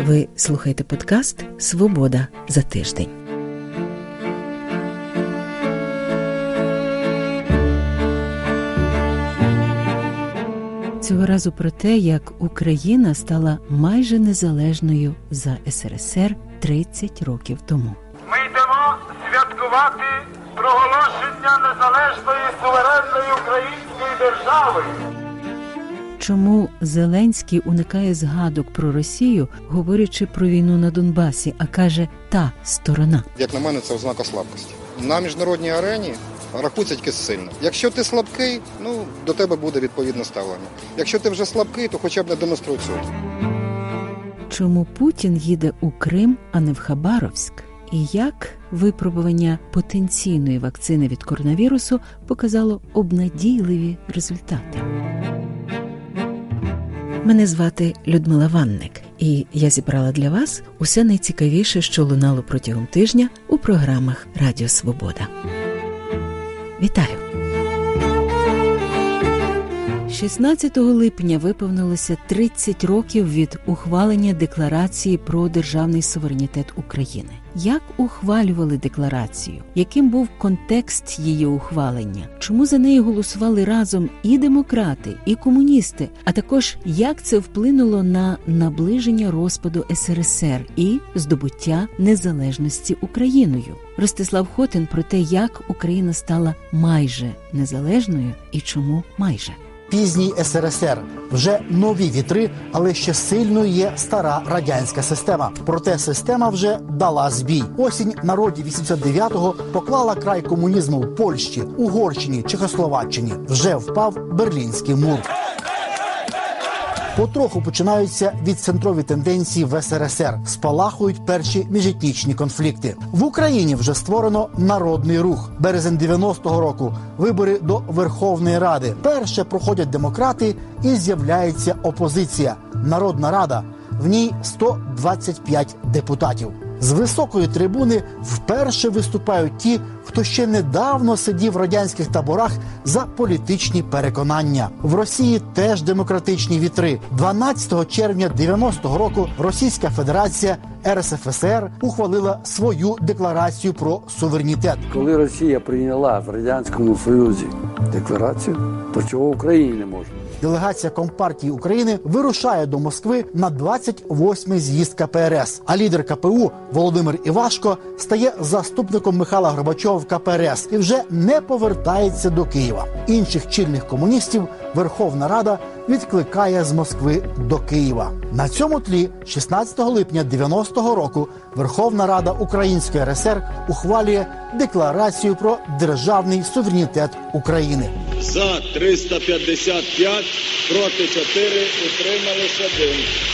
Ви слухаєте подкаст «Свобода за тиждень». Цього разу про те, як Україна стала майже незалежною за СРСР 30 років тому. Ми йдемо святкувати проголошення незалежної суверенної української держави. Чому Зеленський уникає згадок про Росію, говорячи про війну на Донбасі, а каже «та сторона»? Як на мене, це ознака слабкості. На міжнародній арені рахується тільки сильно. Якщо ти слабкий, до тебе буде відповідне ставлення. Якщо ти вже слабкий, то хоча б не демонструй цього. Чому Путін їде у Крим, а не в Хабаровськ? І як випробування потенційної вакцини від коронавірусу показало обнадійливі результати? Мене звати Людмила Ванник, і я зібрала для вас усе найцікавіше, що лунало протягом тижня у програмах Радіо Свобода. Вітаю! 16 липня виповнилося 30 років від ухвалення Декларації про державний суверенітет України. Як ухвалювали декларацію? Яким був контекст її ухвалення? Чому за неї голосували разом і демократи, і комуністи? А також, як це вплинуло на наближення розпаду СРСР і здобуття незалежності Україною? Ростислав Хотин про те, як Україна стала майже незалежною і чому майже. Пізній СРСР. Вже нові вітри, але ще сильною є стара радянська система. Проте система вже дала збій. Осінь народів 89-го поклала край комунізму в Польщі, Угорщині, Чехословаччині. Вже впав Берлінський мур. Потроху починаються відцентрові тенденції в СРСР. Спалахують перші міжетнічні конфлікти. В Україні вже створено народний рух. Березень 90-го року. Вибори до Верховної Ради. Перше проходять демократи і з'являється опозиція. Народна Рада. В ній 125 депутатів. З високої трибуни вперше виступають ті, хто ще недавно сидів в радянських таборах за політичні переконання. В Росії теж демократичні вітри. 12 червня 90-го року Російська Федерація РСФСР ухвалила свою декларацію про суверенітет. Коли Росія прийняла в Радянському Союзі декларацію, то чого в Україні не можна? Делегація Компартії України вирушає до Москви на 28-й з'їзд КПРС, а лідер КПУ Володимир Івашко стає заступником Михайла Горбачова в КПРС і вже не повертається до Києва. Інших чільних комуністів Верховна Рада відкликає з Москви до Києва. На цьому тлі 16 липня 90-го року Верховна Рада Української РСР ухвалює Декларацію про державний суверенітет України. За 355, проти 4, утрималися 1.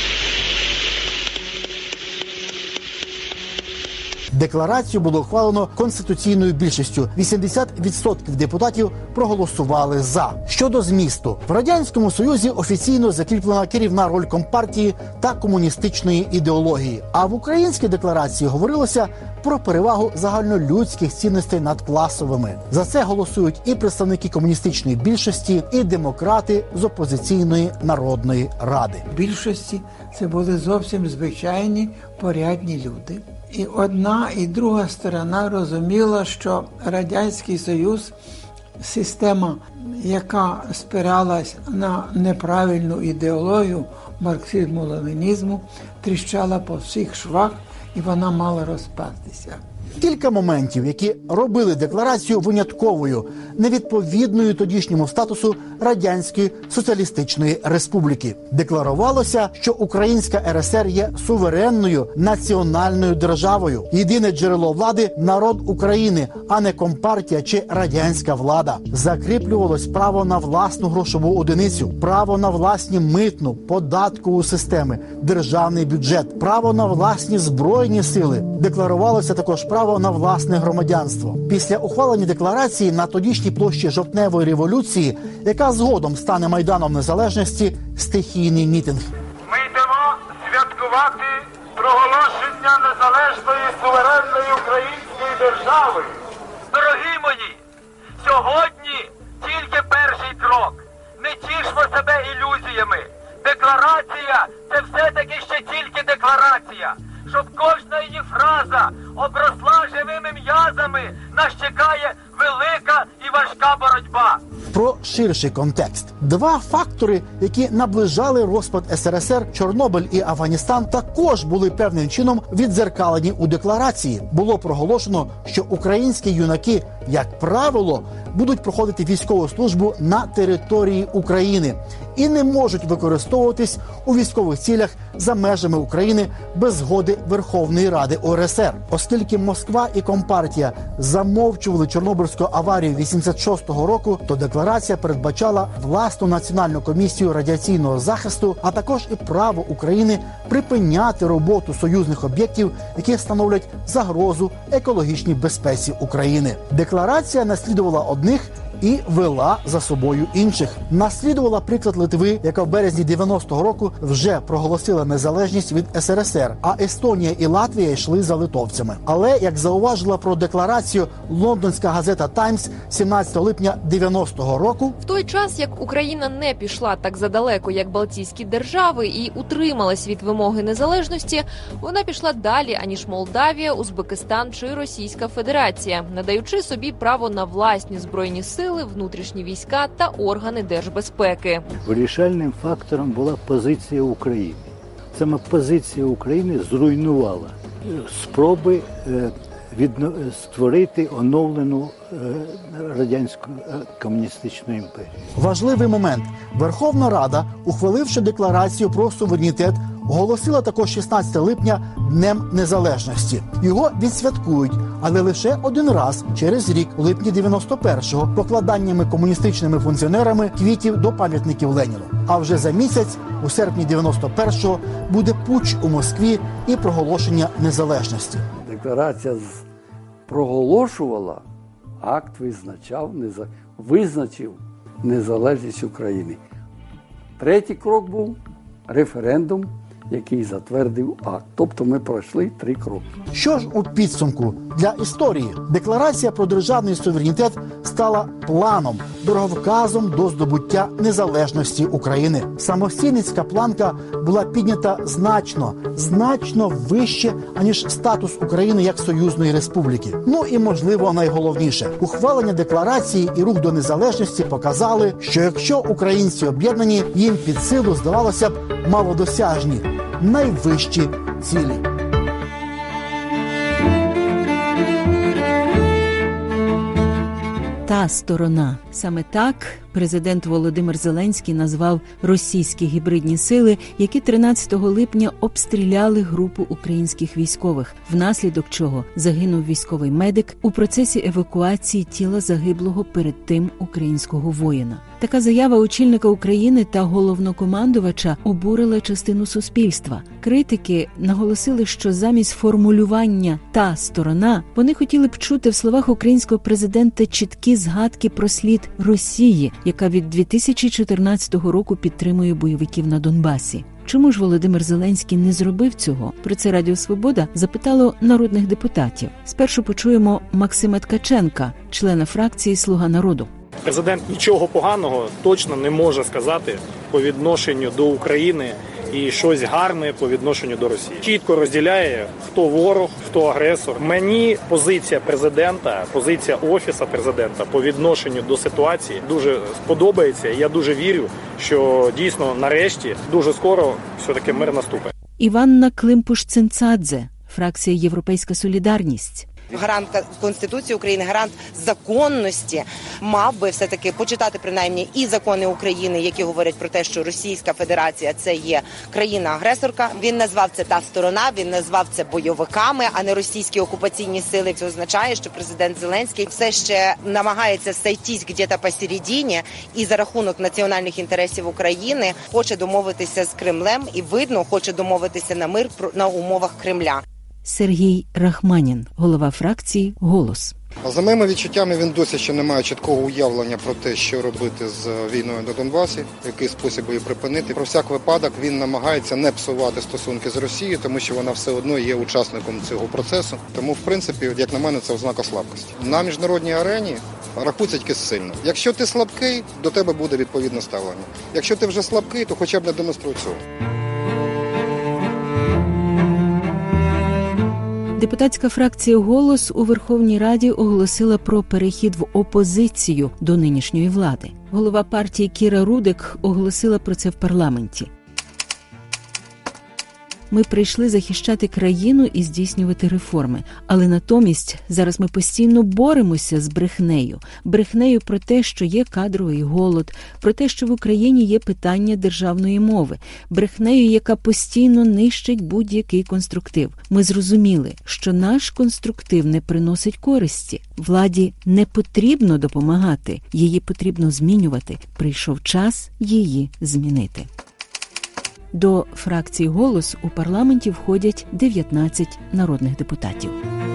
Декларацію було ухвалено конституційною більшістю. 80% депутатів проголосували «за». Щодо змісту. В Радянському Союзі офіційно закріплена керівна роль Компартії та комуністичної ідеології. А в українській декларації говорилося про перевагу загальнолюдських цінностей над класовими. За це голосують і представники комуністичної більшості, і демократи з опозиційної Народної Ради. В більшості це були зовсім звичайні, порядні люди. І одна, і друга сторона розуміла, що Радянський Союз – система, яка спиралась на неправильну ідеологію марксизму-ленінізму, тріщала по всіх швах, і вона мала розпастися. Кілька моментів, які робили декларацію винятковою, невідповідною тодішньому статусу Радянської Соціалістичної Республіки. Декларувалося, що Українська РСР є суверенною національною державою. Єдине джерело влади – народ України, а не компартія чи радянська влада. Закріплювалось право на власну грошову одиницю, право на власні митну, податкову системи, державний бюджет, право на власні збройні сили. Декларувалося також право на власне громадянство. Після ухвалення декларації на тодішній площі Жовтневої революції, яка згодом стане Майданом Незалежності, стихійний мітинг. Ми йдемо святкувати проголошення незалежної суверенної української держави. Дорогі мої, сьогодні тільки перший крок. Не тішмо себе ілюзіями. декларація – це все-таки ще тільки декларація. Щоб кожна її фраза обросла живими м'язами, нас чекає велика і важка боротьба. Про ширший контекст. Два фактори, які наближали розпад СРСР, Чорнобиль і Афганістан, також були певним чином віддзеркалені у декларації. Було проголошено, що українські юнаки, як правило, будуть проходити військову службу на території України і не можуть використовуватись у військових цілях за межами України без згоди Верховної Ради УРСР. Оскільки Москва і Компартія замовчували Чорнобильську аварію 86-го року, то декларація передбачала власну національну комісію радіаційного захисту, а також і право України припиняти роботу союзних об'єктів, які становлять загрозу екологічній безпеці України. Декларація наслідувала одних і вела за собою інших. Наслідувала приклад Литви, яка в березні 90-го року вже проголосила незалежність від СРСР, а Естонія і Латвія йшли за литовцями. Але, як зауважила про декларацію лондонська газета «Таймс» 17 липня 90-го року, в той час, як Україна не пішла так задалеко, як Балтійські держави, і утрималась від вимоги незалежності, вона пішла далі, аніж Молдавія, Узбекистан чи Російська Федерація, надаючи собі право на власні збройні сили, внутрішні війська та органи держбезпеки. Вирішальним фактором була позиція України. Саме позиція України зруйнувала спроби створити оновлену радянську комуністичну імперію. Важливий момент. Верховна Рада, ухваливши декларацію про суверенітет, оголосила також 16 липня Днем Незалежності. Його відсвяткують, але лише один раз через рік, у липні 91-го, покладаннями комуністичними функціонерами квітів до пам'ятників Леніну. А вже за місяць, у серпні 91-го, буде путч у Москві і проголошення незалежності. Декларація проголошувала, акт визначив незалежність України. Третій крок був референдум, який затвердив акт. Тобто ми пройшли 3 кроки. Що ж у підсумку? Для історії декларація про державний суверенітет стала планом, дороговказом до здобуття незалежності України. Самостійницька планка була піднята значно вище, аніж статус України як союзної республіки. Ну і, можливо, найголовніше, ухвалення декларації і рух до незалежності показали, що якщо українці об'єднані, їм під силу, здавалося б, малодосяжні, найвищі цілі. Та сторона. Саме так президент Володимир Зеленський назвав російські гібридні сили, які 13 липня обстріляли групу українських військових, внаслідок чого загинув військовий медик у процесі евакуації тіла загиблого перед тим українського воїна. Така заява очільника України та головнокомандувача обурила частину суспільства. Критики наголосили, що замість формулювання «та сторона» вони хотіли б чути в словах українського президента чіткі згадки про слід Росії, яка від 2014 року підтримує бойовиків на Донбасі. Чому ж Володимир Зеленський не зробив цього? Про це Радіо Свобода запитало народних депутатів. Спершу почуємо Максима Ткаченка, члена фракції «Слуга народу». Президент нічого поганого точно не може сказати по відношенню до України і щось гарне по відношенню до Росії. Чітко розділяє, хто ворог, хто агресор. Мені позиція президента, позиція Офісу президента по відношенню до ситуації дуже сподобається. Я дуже вірю, що дійсно нарешті дуже скоро все-таки мир наступить. Іванна Климпуш-Цинцадзе, фракція «Європейська солідарність». Гарант Конституції України, гарант законності мав би все-таки почитати принаймні і закони України, які говорять про те, що Російська Федерація – це є країна-агресорка. Він назвав це «та сторона», він назвав це бойовиками, а не російські окупаційні сили. Це означає, що президент Зеленський все ще намагається сойтись где-то посередині і за рахунок національних інтересів України хоче домовитися з Кремлем і, видно, хоче домовитися на мир на умовах Кремля. Сергій Рахманін, голова фракції «Голос». За моїми відчуттями, він досі ще не має чіткого уявлення про те, що робити з війною на Донбасі, який спосіб її припинити. Про всяк випадок він намагається не псувати стосунки з Росією, тому що вона все одно є учасником цього процесу. Тому, в принципі, як на мене, це ознака слабкості. На міжнародній арені рахується тільки сильно. Якщо ти слабкий, до тебе буде відповідне ставлення. Якщо ти вже слабкий, то хоча б не демонструй цього. Депутатська фракція «Голос» у Верховній Раді оголосила про перехід в опозицію до нинішньої влади. Голова партії Кіра Рудик оголосила про це в парламенті. Ми прийшли захищати країну і здійснювати реформи. Але натомість зараз ми постійно боремося з брехнею. Брехнею про те, що є кадровий голод, про те, що в Україні є питання державної мови. Брехнею, яка постійно нищить будь-який конструктив. Ми зрозуміли, що наш конструктив не приносить користі. Владі не потрібно допомагати, її потрібно змінювати. Прийшов час її змінити. До фракції «Голос» у парламенті входять 19 народних депутатів.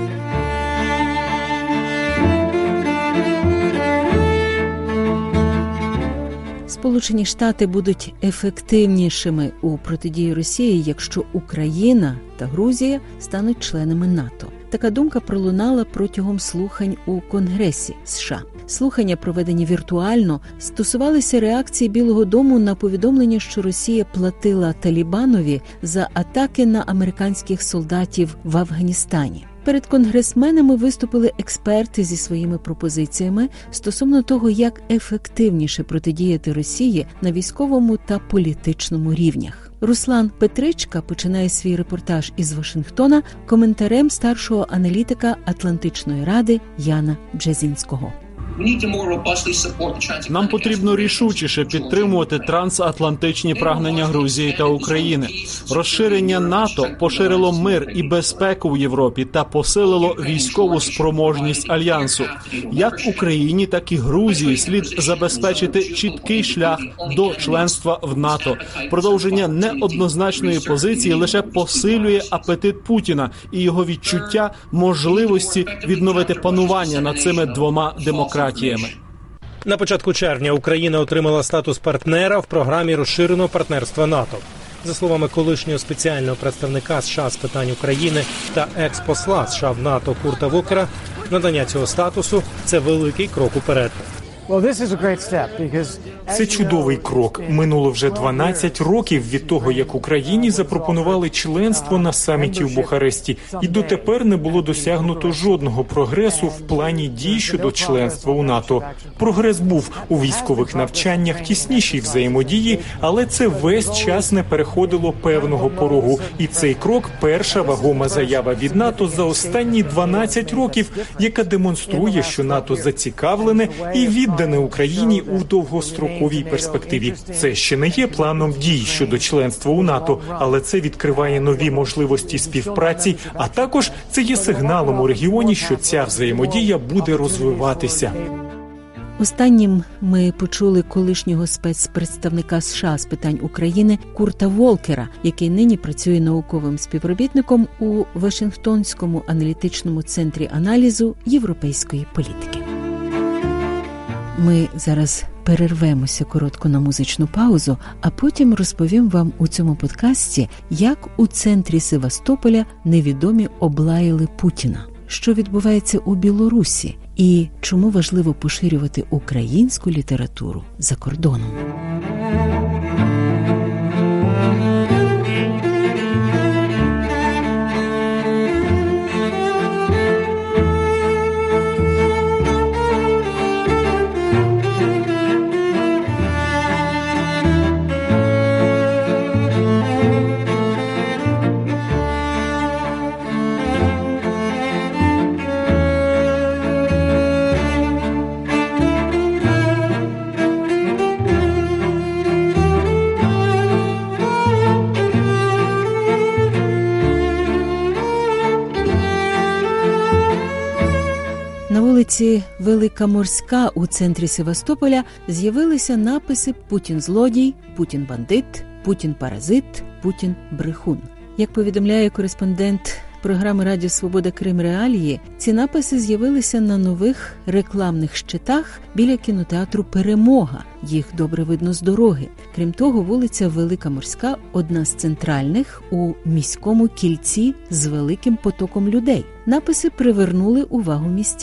Сполучені Штати будуть ефективнішими у протидії Росії, якщо Україна та Грузія стануть членами НАТО. Така думка пролунала протягом слухань у Конгресі США. Слухання, проведені віртуально, стосувалися реакції Білого дому на повідомлення, що Росія платила Талібанові за атаки на американських солдатів в Афганістані. Перед конгресменами виступили експерти зі своїми пропозиціями стосовно того, як ефективніше протидіяти Росії на військовому та політичному рівнях. Руслан Петричка починає свій репортаж із Вашингтона коментарем старшого аналітика Атлантичної ради Яна Бжезінського. Нам потрібно рішучіше підтримувати трансатлантичні прагнення Грузії та України. Розширення НАТО поширило мир і безпеку в Європі та посилило військову спроможність Альянсу. Як Україні, так і Грузії слід забезпечити чіткий шлях до членства в НАТО. Продовження неоднозначної позиції лише посилює апетит Путіна і його відчуття можливості відновити панування над цими двома демократіями. На початку червня Україна отримала статус партнера в програмі розширеного партнерства НАТО. За словами колишнього спеціального представника США з питань України та екс-посла США в НАТО Курта Волкера, надання цього статусу – це великий крок уперед. Це чудовий крок. Минуло вже 12 років від того, як Україні запропонували членство на саміті в Бухаресті, і дотепер не було досягнуто жодного прогресу в плані дій щодо членства у НАТО. Прогрес був у військових навчаннях, тіснішій взаємодії, але це весь час не переходило певного порогу. І цей крок – перша вагома заява від НАТО за останні 12 років, яка демонструє, що НАТО зацікавлене і віддане Україні у довгостроковій перспективі. Це ще не є планом дій щодо членства у НАТО, але це відкриває нові можливості співпраці, а також це є сигналом у регіоні, що ця взаємодія буде розвиватися. Останнім ми почули колишнього спецпредставника США з питань України Курта Волкера, який нині працює науковим співробітником у Вашингтонському аналітичному центрі аналізу європейської політики. Ми зараз перервемося коротко на музичну паузу, а потім розповім вам у цьому подкасті, як у центрі Севастополя невідомі облаяли Путіна, що відбувається у Білорусі і чому важливо поширювати українську літературу за кордоном. На вулиці Велика Морська у центрі Севастополя з'явилися написи «Путін злодій», «Путін бандит», «Путін паразит», «Путін брехун». Як повідомляє кореспондент програми «Радіо Свобода Крим Реалії», ці написи з'явилися на нових рекламних щитах біля кінотеатру «Перемога». Їх добре видно з дороги. Крім того, вулиця Велика Морська – одна з центральних у міському кільці з великим потоком людей. Написи привернули увагу містян.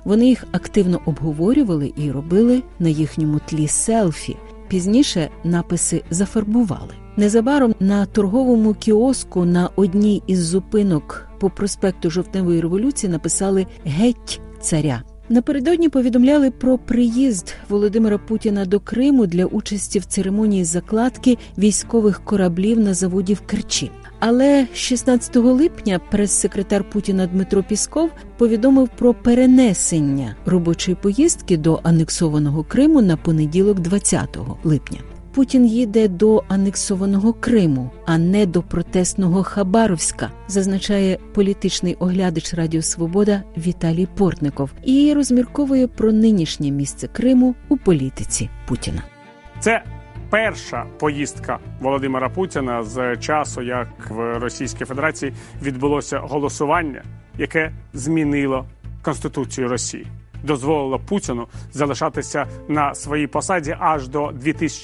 Вони їх активно обговорювали і робили на їхньому тлі селфі. Пізніше написи зафарбували. Незабаром на торговому кіоску на одній із зупинок по проспекту Жовтневої революції написали «Геть царя». Напередодні повідомляли про приїзд Володимира Путіна до Криму для участі в церемонії закладки військових кораблів на заводі в Керчі. Але 16 липня прес-секретар Путіна Дмитро Пісков повідомив про перенесення робочої поїздки до анексованого Криму на понеділок 20 липня. Путін їде до анексованого Криму, а не до протестного Хабаровська, зазначає політичний оглядач Радіо Свобода Віталій Портников і розмірковує про нинішнє місце Криму у політиці Путіна. Це перша поїздка Володимира Путіна з часу, як в Російській Федерації відбулося голосування, яке змінило Конституцію Росії. Дозволило Путіну залишатися на своїй посаді аж до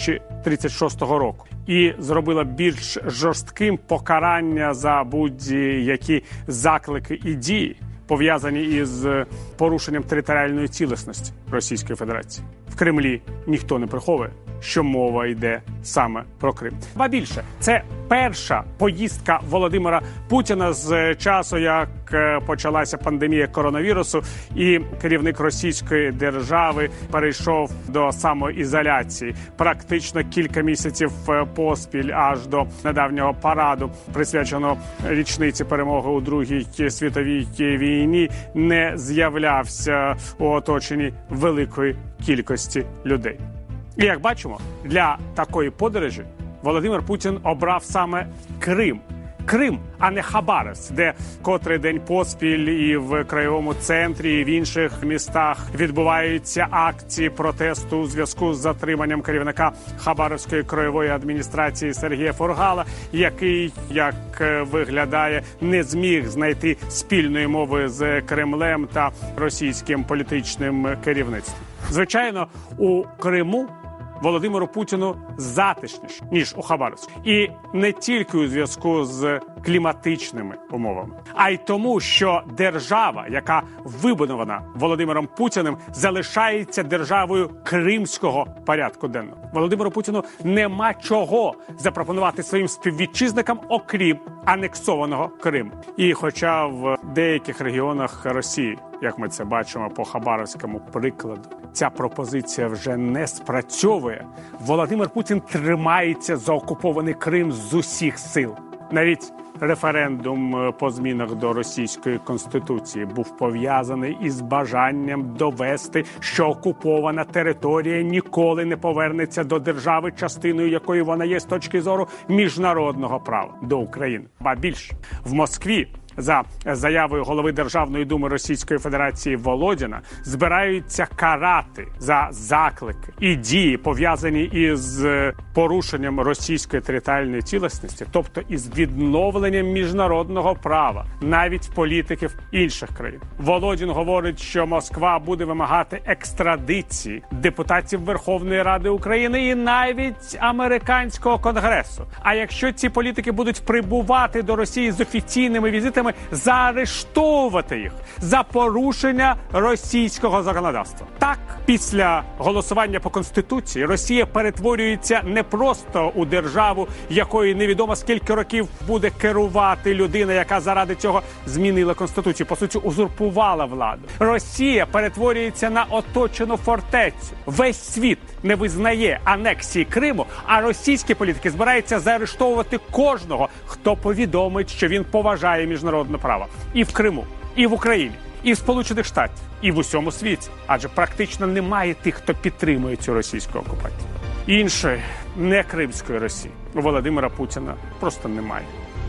2036 року. І зробило більш жорстким покарання за будь-які заклики і дії, пов'язані із порушенням територіальної цілісності Російської Федерації. В Кремлі ніхто не приховує, що мова йде саме про Крим. Ба більше, це перша поїздка Володимира Путіна з часу, як почалася пандемія коронавірусу, і керівник Російської держави перейшов до самоізоляції. Практично кілька місяців поспіль, аж до недавнього параду, присвяченого річниці перемоги у Другій світовій війні, не з'являвся у оточенні великої кількості людей. І як бачимо, для такої подорожі Володимир Путін обрав саме Крим. Крим, а не Хабаровськ, де котрий день поспіль і в краєвому центрі, і в інших містах відбуваються акції протесту у зв'язку з затриманням керівника Хабаровської краєвої адміністрації Сергія Фургала, який, як виглядає, не зміг знайти спільної мови з Кремлем та російським політичним керівництвом. Звичайно, у Криму Володимиру Путіну затишніше, ніж у Хабаровську. І не тільки у зв'язку з кліматичними умовами, а й тому, що держава, яка вибудована Володимиром Путіним, залишається державою кримського порядку денного. Володимиру Путіну нема чого запропонувати своїм співвітчизникам, окрім анексованого Криму. І хоча в деяких регіонах Росії, як ми це бачимо по хабаровському прикладу, ця пропозиція вже не спрацьовує, Володимир Путін тримається за окупований Крим з усіх сил. Навіть референдум по змінах до російської конституції був пов'язаний із бажанням довести, що окупована територія ніколи не повернеться до держави, частиною якої вона є з точки зору міжнародного права, до України. Ба більше, в Москві за заявою голови Державної думи Російської Федерації Володіна збираються карати за заклики і дії, пов'язані із порушенням російської територіальної цілісності, тобто із відновленням міжнародного права, навіть політиків інших країн. Володін говорить, що Москва буде вимагати екстрадиції депутатів Верховної Ради України і навіть американського конгресу. А якщо ці політики будуть прибувати до Росії з офіційними візитами, заарештовувати їх за порушення російського законодавства. Так, після голосування по Конституції Росія перетворюється не просто у державу, якої невідомо скільки років буде керувати людина, яка заради цього змінила Конституцію, по суті, узурпувала владу. Росія перетворюється на оточену фортецю. Весь світ не визнає анексії Криму, а російські політики збираються заарештовувати кожного, хто повідомить, що він поважає міжнародне право. І в Криму, і в Україні, і в Сполучених Штатах, і в усьому світі. Адже практично немає тих, хто підтримує цю російську окупацію. Іншої, не кримської Росії, у Володимира Путіна просто немає.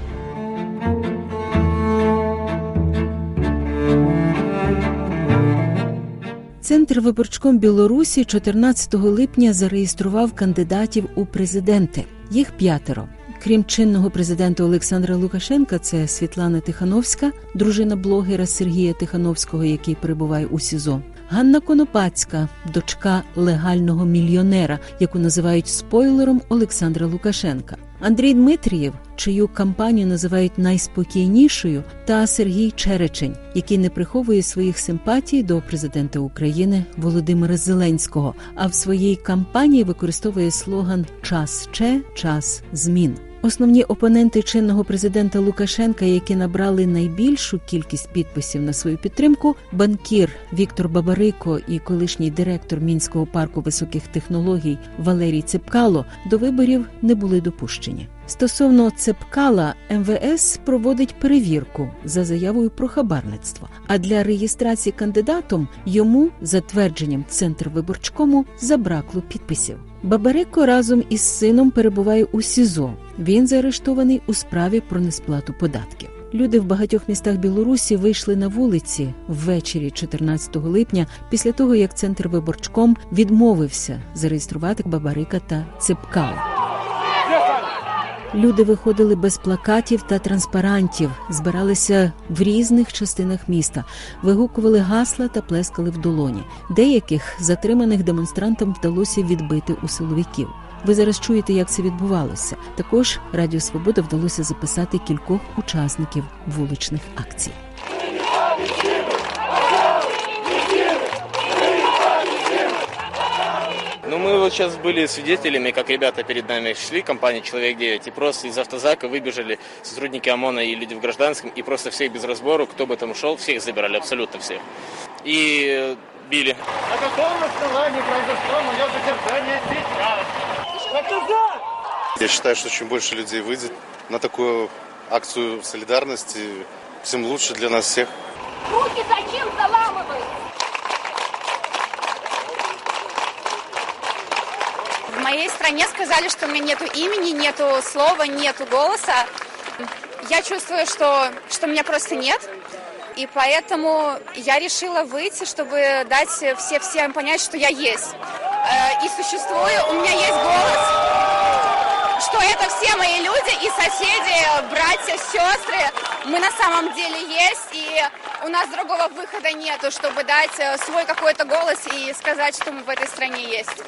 Центр виборчком Білорусі 14 липня зареєстрував кандидатів у президенти. Їх 5. Крім чинного президента Олександра Лукашенка, це Світлана Тихановська, дружина блогера Сергія Тихановського, який перебуває у СІЗО, Ганна Конопацька, дочка легального мільйонера, яку називають спойлером Олександра Лукашенка, Андрій Дмитрієв, чию кампанію називають найспокійнішою, та Сергій Черечень, який не приховує своїх симпатій до президента України Володимира Зеленського, а в своїй кампанії використовує слоган «Час Че, час змін». Основні опоненти чинного президента Лукашенка, які набрали найбільшу кількість підписів на свою підтримку, банкір Віктор Бабарико і колишній директор Мінського парку високих технологій Валерій Цепкало, до виборів не були допущені. Стосовно Цепкала, МВС проводить перевірку за заявою про хабарництво, а для реєстрації кандидатом йому, за твердженням Центрвиборчкому, забракло підписів. Бабарико разом із сином перебуває у СІЗО. Він заарештований у справі про несплату податків. Люди в багатьох містах Білорусі вийшли на вулиці ввечері 14 липня після того, як Центрвиборчком відмовився зареєструвати Бабарика та Цепкала. Люди виходили без плакатів та транспарантів, збиралися в різних частинах міста, вигукували гасла та плескали в долоні. Деяких затриманих демонстрантам вдалося відбити у силовиків. Ви зараз чуєте, як це відбувалося. Також Радіо Свобода вдалося записати кількох учасників вуличних акцій. Ну, мы вот сейчас были свидетелями, как ребята перед нами шли, компания «Человек 9», и просто из автозака выбежали сотрудники ОМОНа и люди в гражданском, и просто всех без разбору, кто бы там шел, всех забирали, абсолютно всех. И били. На каком основании произошло мое задержание сейчас? Я считаю, что чем больше людей выйдет на такую акцию солидарности, тем лучше для нас всех. Руки зачем заламывать? В моей стране сказали, что у меня нету имени, нету слова, нету голоса. Я чувствую, что меня просто нет. И поэтому я решила выйти, чтобы дать всем понять, что я есть. И существую, у меня есть голос, что это все мои люди и соседи, братья, сестры. Мы на самом деле есть, и у нас другого выхода нету, чтобы дать свой какой-то голос и сказать, что мы в этой стране есть.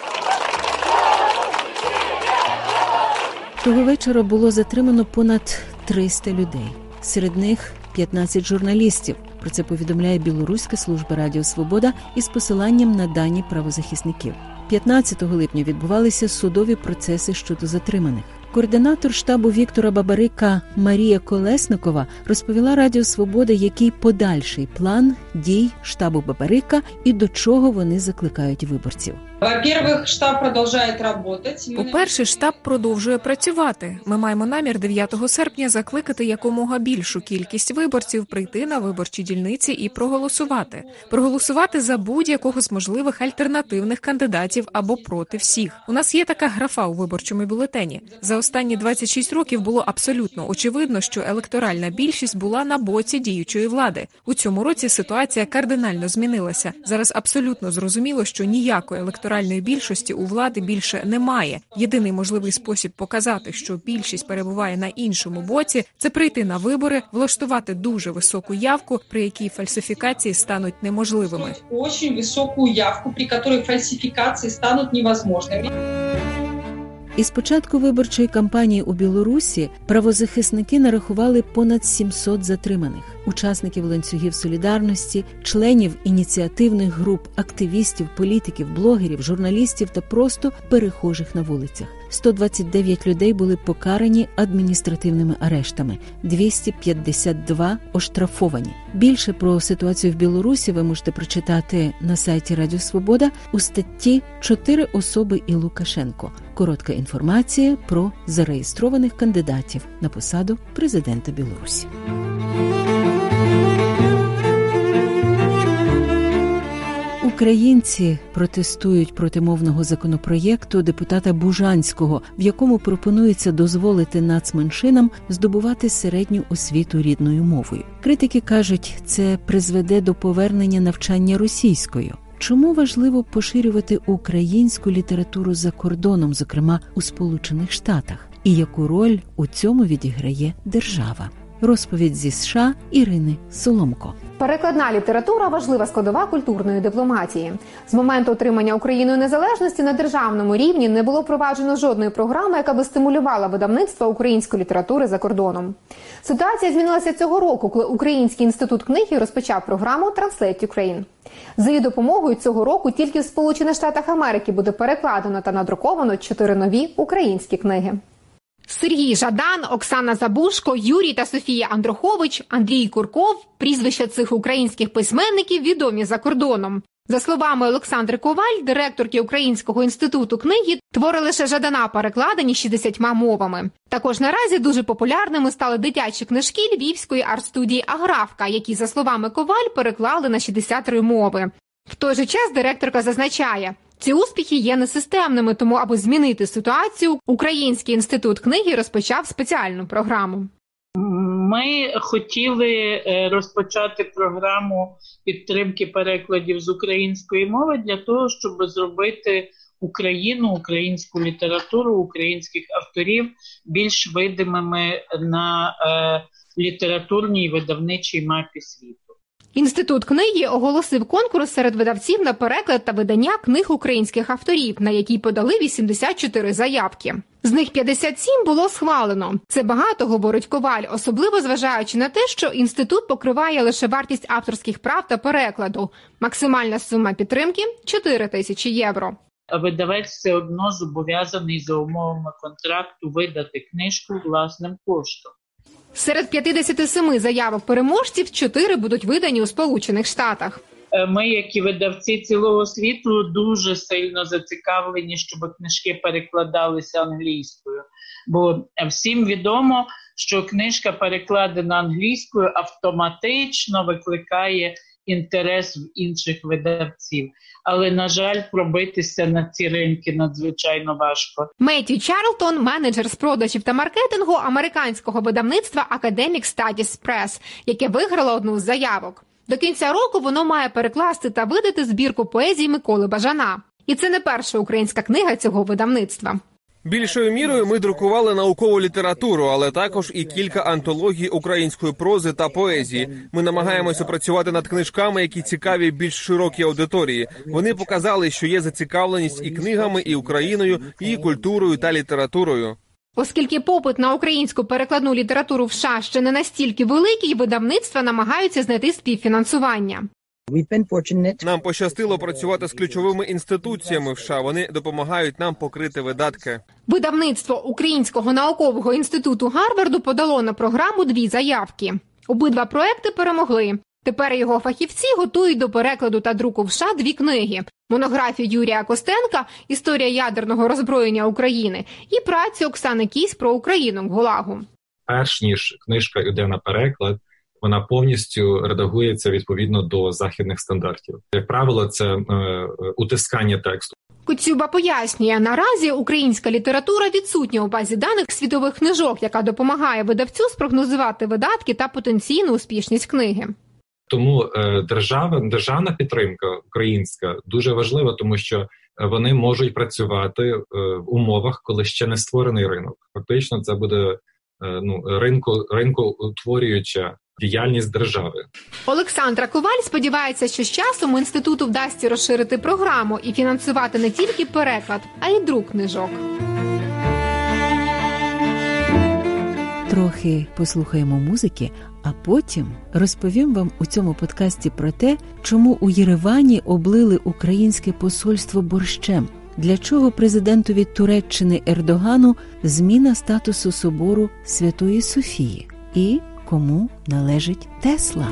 Того вечора було затримано понад 300 людей. Серед них 15 журналістів. Про це повідомляє Білоруська служба Радіо Свобода із посиланням на дані правозахисників. 15 липня відбувалися судові процеси щодо затриманих. Координатор штабу Віктора Бабарика Марія Колесникова розповіла Радіо Свобода, який подальший план дій штабу Бабарика і до чого вони закликають виборців. Во-первых, штаб продовжує працювати. По-перше, штаб продовжує працювати. Ми маємо намір 9 серпня закликати якомога більшу кількість виборців прийти на виборчі дільниці і проголосувати. Проголосувати за будь-якого з можливих альтернативних кандидатів або проти всіх. У нас є така графа у виборчому бюлетені. За останні 26 років було абсолютно очевидно, що електоральна більшість була на боці діючої влади. У цьому році ситуація кардинально змінилася. Зараз абсолютно зрозуміло, що ніякої електоральної більшості у влади більше немає. Єдиний можливий спосіб показати, що більшість перебуває на іншому боці, це прийти на вибори, влаштувати дуже високу явку, при якій фальсифікації стануть неможливими. Дуже високу явку, при якій фальсифікації стануть невозможними. Із початку виборчої кампанії у Білорусі правозахисники нарахували понад 700 затриманих. Учасників ланцюгів солідарності, членів ініціативних груп, активістів, політиків, блогерів, журналістів та просто перехожих на вулицях. 129 людей були покарані адміністративними арештами, 252 оштрафовані. Більше про ситуацію в Білорусі ви можете прочитати на сайті Радіо Свобода у статті «4 особи і Лукашенко». Коротка інформація про зареєстрованих кандидатів на посаду президента Білорусі. Українці протестують проти мовного законопроєкту депутата Бужанського, в якому пропонується дозволити нацменшинам здобувати середню освіту рідною мовою. Критики кажуть, це призведе до повернення навчання російською. Чому важливо поширювати українську літературу за кордоном, зокрема у Сполучених Штатах? І яку роль у цьому відіграє держава? Розповідь зі США Ірини Соломко. Перекладна література – важлива складова культурної дипломатії. З моменту отримання Україною незалежності на державному рівні не було впроваджено жодної програми, яка би стимулювала видавництво української літератури за кордоном. Ситуація змінилася цього року, коли Український інститут книги розпочав програму Translate Ukraine. За її допомогою цього року тільки в Сполучених Штатах Америки буде перекладено та надруковано 4 нові українські книги. Сергій Жадан, Оксана Забушко, Юрій та Софія Андрухович, Андрій Курков – прізвища цих українських письменників відомі за кордоном. За словами Олександри Коваль, директорки Українського інституту книги, твори лише Жадана перекладені 60 мовами. Також наразі дуже популярними стали дитячі книжки львівської арт-студії «Аграфка», які, за словами Коваль, переклали на 63 мови. В той же час директорка зазначає, ці успіхи є несистемними, тому аби змінити ситуацію, Український інститут книги розпочав спеціальну програму. Ми хотіли розпочати програму підтримки перекладів з української мови для того, щоб зробити Україну, українську літературу, українських авторів більш видимими на літературній видавничій мапі світу. Інститут книги оголосив конкурс серед видавців на переклад та видання книг українських авторів, на який подали 84 заявки. З них 57 було схвалено. Це багато, говорить Коваль, особливо зважаючи на те, що інститут покриває лише вартість авторських прав та перекладу. Максимальна сума підтримки – 4 тисячі євро. Видавець все одно зобов'язаний за умовами контракту видати книжку власним коштом. Серед 57 заявок переможців 4 будуть видані у Сполучених Штатах. Ми, як і видавці цілого світу, дуже сильно зацікавлені, щоб книжки перекладалися англійською. Бо всім відомо, що книжка, перекладена англійською, автоматично викликає інтерес в інших видавців. Але, на жаль, пробитися на ці ринки надзвичайно важко. Меттью Чарлтон – менеджер з продажів та маркетингу американського видавництва Academic Studies Press, яке виграло одну з заявок. До кінця року воно має перекласти та видати збірку поезії Миколи Бажана. І це не перша українська книга цього видавництва. Більшою мірою ми друкували наукову літературу, але також і кілька антологій української прози та поезії. Ми намагаємося працювати над книжками, які цікаві більш широкій аудиторії. Вони показали, що є зацікавленість і книгами, і Україною, і культурою та літературою. Оскільки попит на українську перекладну літературу в США ще не настільки великий, видавництва намагаються знайти співфінансування. Нам пощастило працювати з ключовими інституціями в США. Вони допомагають нам покрити видатки. Видавництво Українського наукового інституту Гарварду подало на програму 2 заявки. Обидва проекти перемогли. Тепер його фахівці готують до перекладу та друку в США 2 книги. Монографію Юрія Костенка «Історія ядерного роззброєння України» і працю Оксани Кісь про Україну в ГУЛАГу. Перш ніж книжка йде на переклад, вона повністю редагується відповідно до західних стандартів. Як правило, це утискання тексту. Коцюба пояснює, наразі українська література відсутня у базі даних світових книжок, яка допомагає видавцю спрогнозувати видатки та потенційну успішність книги. Тому державна підтримка українська дуже важлива, тому що вони можуть працювати в умовах, коли ще не створений ринок. Фактично це буде ринкоутворююча діяльність держави. Олександра Коваль сподівається, що з часом інституту вдасться розширити програму і фінансувати не тільки переклад, а й друк книжок. Трохи послухаємо музики, а потім розповім вам у цьому подкасті про те, чому у Єревані облили українське посольство борщем, для чого президентові Туреччини Ердогану зміна статусу собору Святої Софії і кому належить Тесла.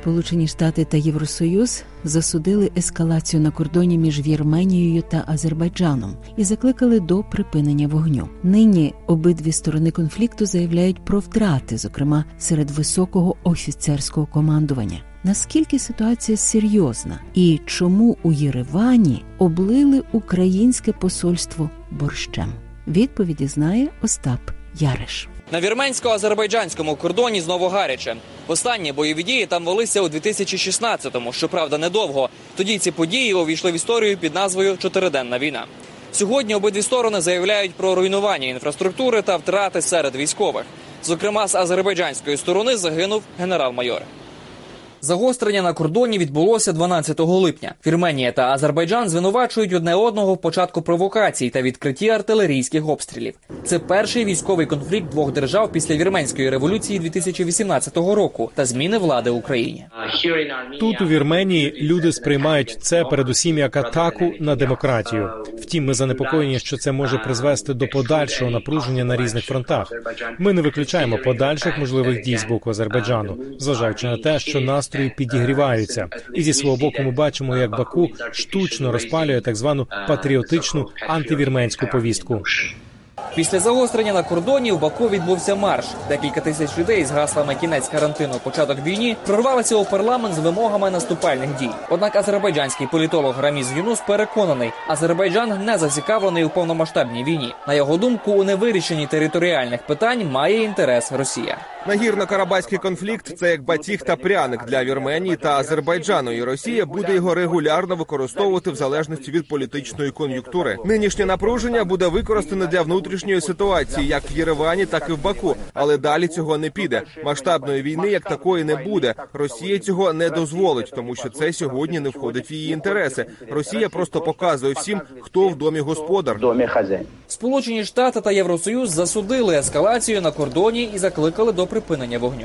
Сполучені Штати та Євросоюз засудили ескалацію на кордоні між Вірменією та Азербайджаном і закликали до припинення вогню. Нині обидві сторони конфлікту заявляють про втрати, зокрема серед високого офіцерського командування. Наскільки ситуація серйозна і чому у Єревані облили українське посольство борщем? Відповіді знає Остап Яриш. На вірменсько-азербайджанському кордоні знову гаряче. Останні бойові дії там велися у 2016-му, щоправда, недовго. Тоді ці події увійшли в історію під назвою «Чотириденна війна». Сьогодні обидві сторони заявляють про руйнування інфраструктури та втрати серед військових. Зокрема, з азербайджанської сторони загинув генерал-майор. Загострення на кордоні відбулося 12 липня. Вірменія та Азербайджан звинувачують одне одного в початку провокацій та відкритті артилерійських обстрілів. Це перший військовий конфлікт двох держав після Вірменської революції 2018 року та зміни влади в Україні. Тут у Вірменії люди сприймають це передусім як атаку на демократію. Втім, ми занепокоєні, що це може призвести до подальшого напруження на різних фронтах. Ми не виключаємо подальших можливих дій з боку Азербайджану, зважаючи на те, що настрої підігріваються. І зі свого боку ми бачимо, як Баку штучно розпалює так звану патріотичну антивірменську повістку. Після загострення на кордоні в Баку відбувся марш. Декілька тисяч людей з гаслами «Кінець карантину, початок війни» прорвалися у парламент з вимогами наступальних дій. Однак азербайджанський політолог Раміз Юнус переконаний, Азербайджан не зацікавлений у повномасштабній війні. На його думку, у невирішенні територіальних питань має інтерес Росія. Нагірно-карабахський конфлікт – це як батіг та пряник для Вірменії та Азербайджану, і Росія буде його регулярно використовувати в залежності від політичної кон'юнктури. Нинішнє напруження буде використане для внутрішньої ситуації як в Єревані, так і в Баку, але далі цього не піде. Масштабної війни як такої не буде. Росія цього не дозволить, тому що це сьогодні не входить в її інтереси. Росія просто показує всім, хто в домі господар. Сполучені Штати та Євросоюз засудили ескалацію на кордоні і закликали до припинення вогню.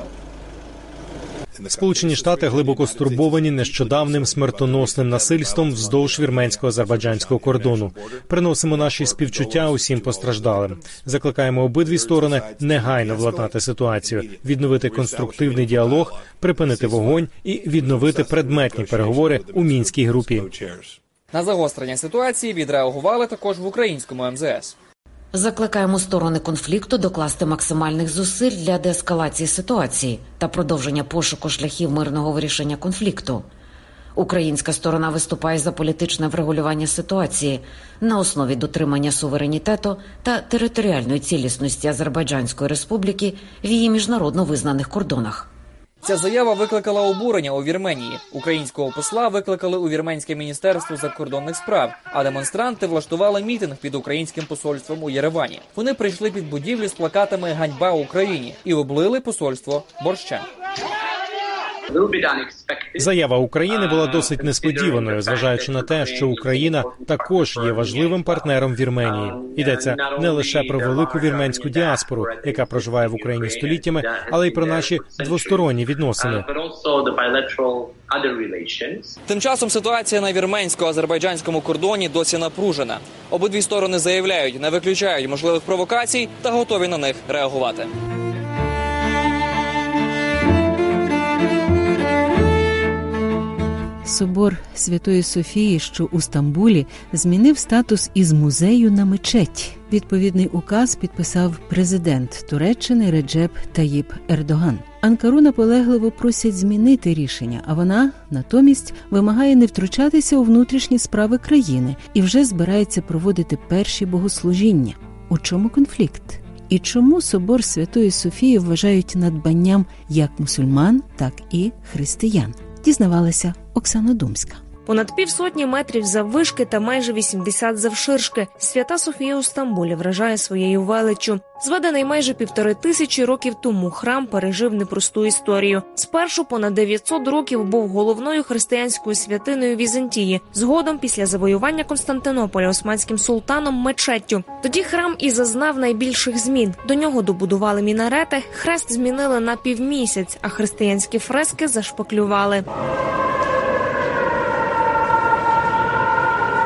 Сполучені Штати глибоко стурбовані нещодавним смертоносним насильством вздовж вірменсько-азербайджанського кордону. Приносимо наші співчуття усім постраждалим. Закликаємо обидві сторони негайно владнати ситуацію, відновити конструктивний діалог, припинити вогонь і відновити предметні переговори у Мінській групі. На загострення ситуації відреагували також в українському МЗС. Закликаємо сторони конфлікту докласти максимальних зусиль для деескалації ситуації та продовження пошуку шляхів мирного вирішення конфлікту. Українська сторона виступає за політичне врегулювання ситуації на основі дотримання суверенітету та територіальної цілісності Азербайджанської республіки в її міжнародно визнаних кордонах. Ця заява викликала обурення у Вірменії. Українського посла викликали у Вірменське міністерство закордонних справ, а демонстранти влаштували мітинг під українським посольством у Єревані. Вони прийшли під будівлю з плакатами «Ганьба Україні» і облили посольство борщем. Заява України була досить несподіваною, зважаючи на те, що Україна також є важливим партнером Вірменії. Йдеться не лише про велику вірменську діаспору, яка проживає в Україні століттями, але й про наші двосторонні відносини. Тим часом ситуація на вірменсько-азербайджанському кордоні досі напружена. Обидві сторони заявляють, не виключають можливих провокацій та готові на них реагувати. Собор Святої Софії, що у Стамбулі, змінив статус із музею на мечеть. Відповідний указ підписав президент Туреччини Реджеп Таїп Ердоган. Анкару наполегливо просять змінити рішення, а вона, натомість, вимагає не втручатися у внутрішні справи країни і вже збирається проводити перші богослужіння. У чому конфлікт? І чому Собор Святої Софії вважають надбанням як мусульман, так і християн? Дізнавалася Оксана Думська. Понад 150 метрів заввишки та майже 80 завширшки Свята Софія у Стамбулі вражає своєю величчю. Зведений майже 1500 років тому, храм пережив непросту історію. Спершу понад 900 років був головною християнською святиною Візантії. Згодом, після завоювання Константинополя османським султаном, мечеттю. Тоді храм і зазнав найбільших змін. До нього добудували мінарети, хрест змінили на півмісяць, а християнські фрески зашпаклювали. Через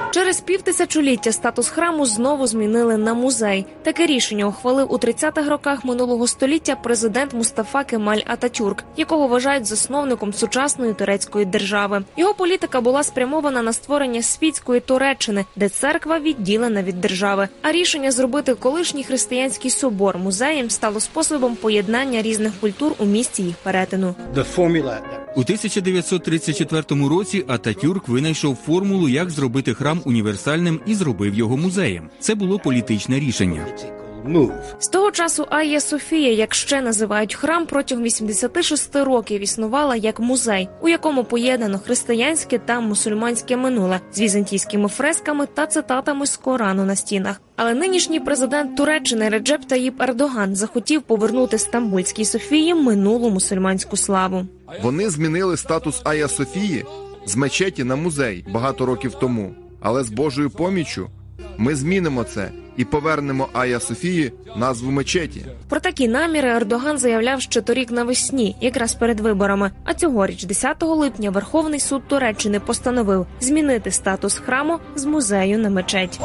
півтисячоліття статус храму знову змінили на музей. Таке рішення ухвалив у 30-х роках минулого століття президент Мустафа Кемаль Ататюрк, якого вважають засновником сучасної турецької держави. Його політика була спрямована на створення світської Туреччини, де церква відділена від держави. А рішення зробити колишній християнський собор музеєм стало способом поєднання різних культур у місці їх перетину. У 1934 році Ататюрк винайшов формулу, як зробити храм універсальним, і зробив його музеєм. Це було політичне рішення. З того часу Айя Софія, як ще називають храм, протягом 86 років існувала як музей, у якому поєднано християнське та мусульманське минуле з візантійськими фресками та цитатами з Корану на стінах. Але нинішній президент Туреччини Реджеп Таїп Ердоган захотів повернути Стамбульській Софії минулу мусульманську славу. Вони змінили статус Айя Софії з мечеті на музей багато років тому. Але з Божою поміччю ми змінимо це і повернемо Айя Софії назву мечеті. Про такі наміри Ердоган заявляв ще торік навесні, якраз перед виборами. А цьогоріч, 10 липня, Верховний суд Туреччини постановив змінити статус храму з музею на мечеть.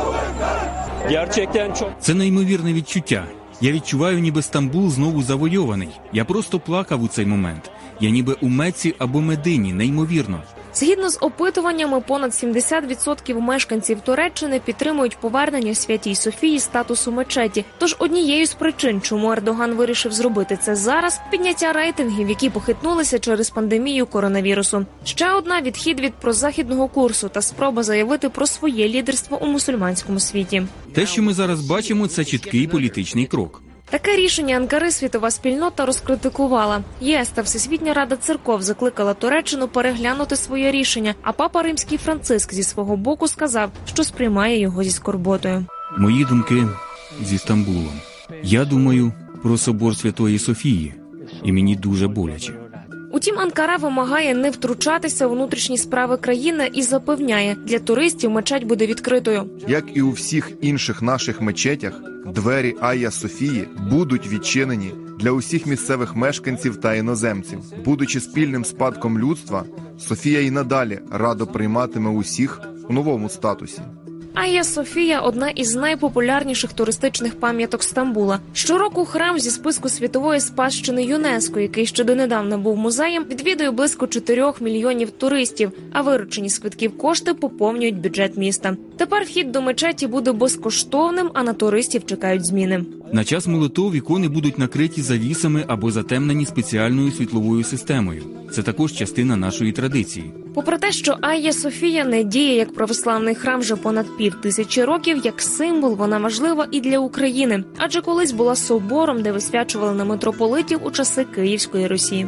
Це неймовірне відчуття. Я відчуваю, ніби Стамбул знову завойований. Я просто плакав у цей момент. Я ніби у Мекці або Медині, неймовірно. Згідно з опитуваннями, понад 70% мешканців Туреччини підтримують повернення Святій Софії статусу мечеті. Тож однією з причин, чому Ердоган вирішив зробити це зараз – підняття рейтингів, які похитнулися через пандемію коронавірусу. Ще одна – відхід від прозахідного курсу та спроба заявити про своє лідерство у мусульманському світі. Те, що ми зараз бачимо, це чіткий політичний крок. Таке рішення Анкари світова спільнота розкритикувала. ЄС та Всесвітня Рада Церков закликала Туреччину переглянути своє рішення, а папа Римський Франциск зі свого боку сказав, що сприймає його зі скорботою. Мої думки зі Стамбулом. Я думаю про собор Святої Софії, і мені дуже боляче. Утім, Анкара вимагає не втручатися у внутрішні справи країни і запевняє, для туристів мечеть буде відкритою. Як і у всіх інших наших мечетях, двері Айя Софії будуть відчинені для усіх місцевих мешканців та іноземців. Будучи спільним спадком людства, Софія й надалі радо прийматиме усіх у новому статусі. Айя Софія – одна із найпопулярніших туристичних пам'яток Стамбула. Щороку храм зі списку світової спадщини ЮНЕСКО, який ще донедавна був музеєм, відвідує близько 4 мільйонів туристів, а виручені з квитків кошти поповнюють бюджет міста. Тепер вхід до мечеті буде безкоштовним, а на туристів чекають зміни. На час молитов ікони будуть накриті завісами або затемнені спеціальною світловою системою. Це також частина нашої традиції. Попри те, що Айя Софія не діє як православний храм вже понад 5000 років, як символ вона важлива і для України. Адже колись була собором, де висвячували на митрополитів у часи Київської Русі.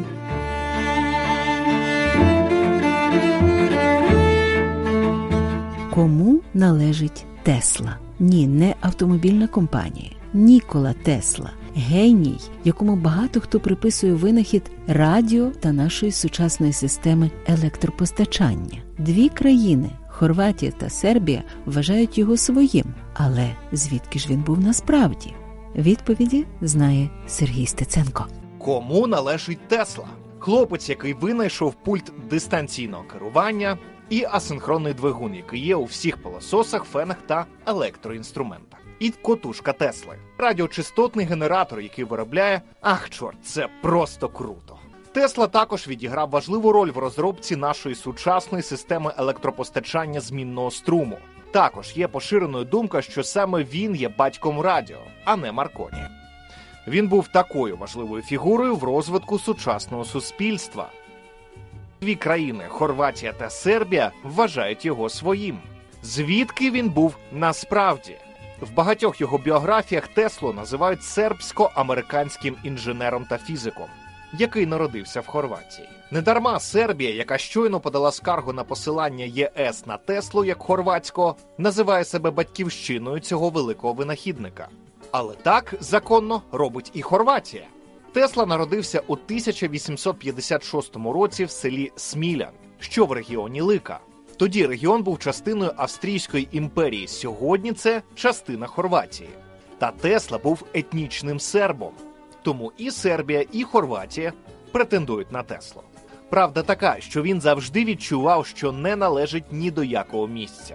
Кому належить Тесла? Ні, не автомобільна компанія. Нікола Тесла – геній, якому багато хто приписує винахід радіо та нашої сучасної системи електропостачання. Дві країни – Хорватія та Сербія – вважають його своїм. Але звідки ж він був насправді? Відповіді знає Сергій Стеценко. Кому належить Тесла? Хлопець, який винайшов пульт дистанційного керування і асинхронний двигун, який є у всіх пилососах, фенах та електроінструментах. І котушка Тесли. Радіочастотний генератор, який виробляє... Ах, чорт, це просто круто. Тесла також відіграв важливу роль в розробці нашої сучасної системи електропостачання змінного струму. Також є поширеною думка, що саме він є батьком радіо, а не Марконі. Він був такою важливою фігурою в розвитку сучасного суспільства. Дві країни, Хорватія та Сербія, вважають його своїм. Звідки він був насправді? В багатьох його біографіях Теслу називають сербсько-американським інженером та фізиком, який народився в Хорватії. Недарма Сербія, яка щойно подала скаргу на посилання ЄС на Теслу як хорватського, називає себе батьківщиною цього великого винахідника. Але так законно робить і Хорватія. Тесла народився у 1856 році в селі Смілян, що в регіоні Лика. Тоді регіон був частиною Австрійської імперії, сьогодні це частина Хорватії. Та Тесла був етнічним сербом, тому і Сербія, і Хорватія претендують на Теслу. Правда така, що він завжди відчував, що не належить ні до якого місця.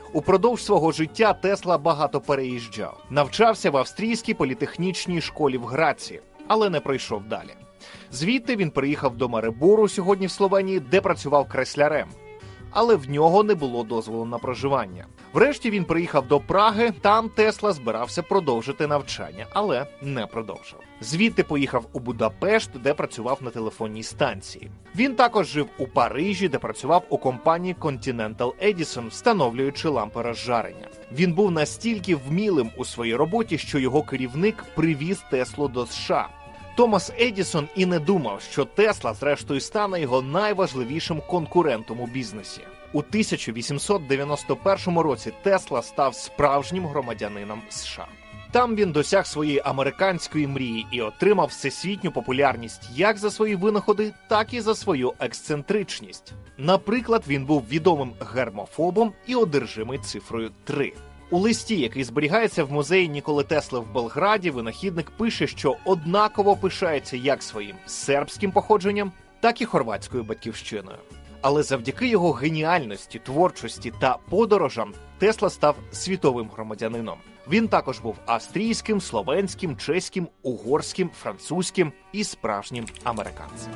Упродовж свого життя Тесла багато переїжджав. Навчався в австрійській політехнічній школі в Граці, але не пройшов далі. Звідти він приїхав до Марибору, сьогодні в Словенії, де працював креслярем. Але в нього не було дозволу на проживання. Врешті він приїхав до Праги, там Тесла збирався продовжити навчання, але не продовжив. Звідти поїхав у Будапешт, де працював на телефонній станції. Він також жив у Парижі, де працював у компанії Continental Edison, встановлюючи лампи розжарення. Він був настільки вмілим у своїй роботі, що його керівник привіз Теслу до США. Томас Едісон і не думав, що Тесла зрештою стане його найважливішим конкурентом у бізнесі. У 1891 році Тесла став справжнім громадянином США. Там він досяг своєї американської мрії і отримав всесвітню популярність як за свої винаходи, так і за свою ексцентричність. Наприклад, він був відомим гермофобом і одержимий цифрою 3. У листі, який зберігається в музеї Ніколи Тесли в Белграді, винахідник пише, що однаково пишається як своїм сербським походженням, так і хорватською батьківщиною. Але завдяки його геніальності, творчості та подорожам Тесла став світовим громадянином. Він також був австрійським, словенським, чеським, угорським, французьким і справжнім американцем.